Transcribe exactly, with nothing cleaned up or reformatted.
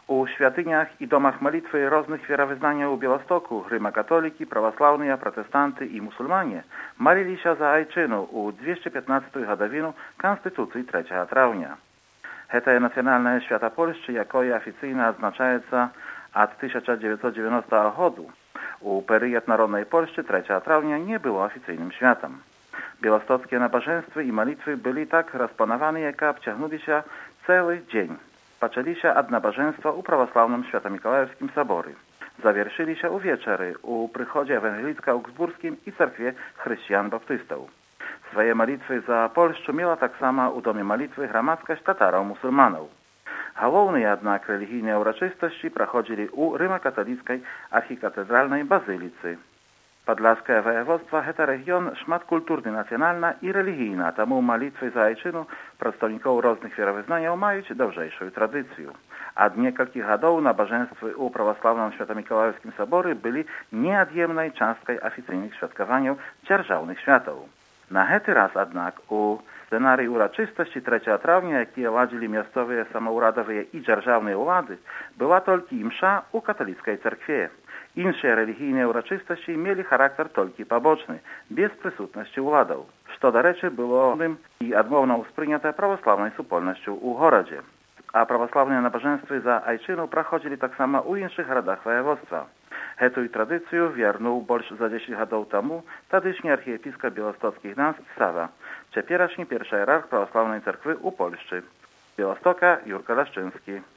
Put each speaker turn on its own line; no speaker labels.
У святынях і домах малітвы розных веравызнанняў у Беластоку рыма-католікі, праваслаўныя, пратэстанты і мусульмане маліліся за айчыну ў двесце пятнаццатую гадавіну Канстытуцыі трэцяга траўня. Гэтае нацыянальнае свята Польшчы, якое афіцыйна адзначаецца ад тысяча дзевяцьсот дзевяностага году. У перыяд народнай Польшчы трэцяга траўня не было афіцыйным святам. Беластоцкія набажэнствы і малітвы былі так распланаваныя, каб цягнуліся цэлы дзень. Пачаліся ад набажэнства ў праваслаўным Свята-Мікалаеўскім саборы. Завяршыліся ўвечары ў прыходзе евангеліцка-аугсбургскім і царкве хрысціян-баптыстаў. Свае малітвы за Польшчу мела таксама ў доме малітвы грамадскасць татараў-мусульманаў. Галоўныя, аднак, рэлігійныя ўрачыстасці праходзілі ў рыма-каталіцкай архікатэдральнай базыліцы. Падляшскае ваяводства – гэта рэгіён шматкультурны нацыянальна і рэлігійна, таму малітвы за айчыну прадстаўнікоў розных веравызнанняў маюць даўжэйшую традыцыю. Ад некалькіх гадоў набажэнствы ў праваслаўным Свята-Мікалаеўскім саборы былі неад'емнай часткай афіцыйных святкаванняў дзяржаўных святаў. На гэты раз, аднак, у сцэнарыі ўрачыстасці трэцяга траўня, якія ладзілі мясцовыя самаўрадавыя і дзяржаўныя ўлады, была толькі імша ў каталіцкай царкве. Іншыя рэлігійныя ўрачыстасці мелі характар толькі пабочны, без прысутнасці ўладаў, што, дарэчы, было і адмоўна ўспрынята праваслаўнай супольнасцю ў горадзе. А праваслаўныя набажэнствы за айчыну праходзілі таксама ў іншых гарадах ваяводства. Гэтую традыцыю вярнуў больш за дзесяць гадоў таму тадышні архіепіскап беластоцкі Гнанскі Сава, цяперашні першы іерарх праваслаўнай царквы ў Польшчы. Беластока Юрка Лашчынскі.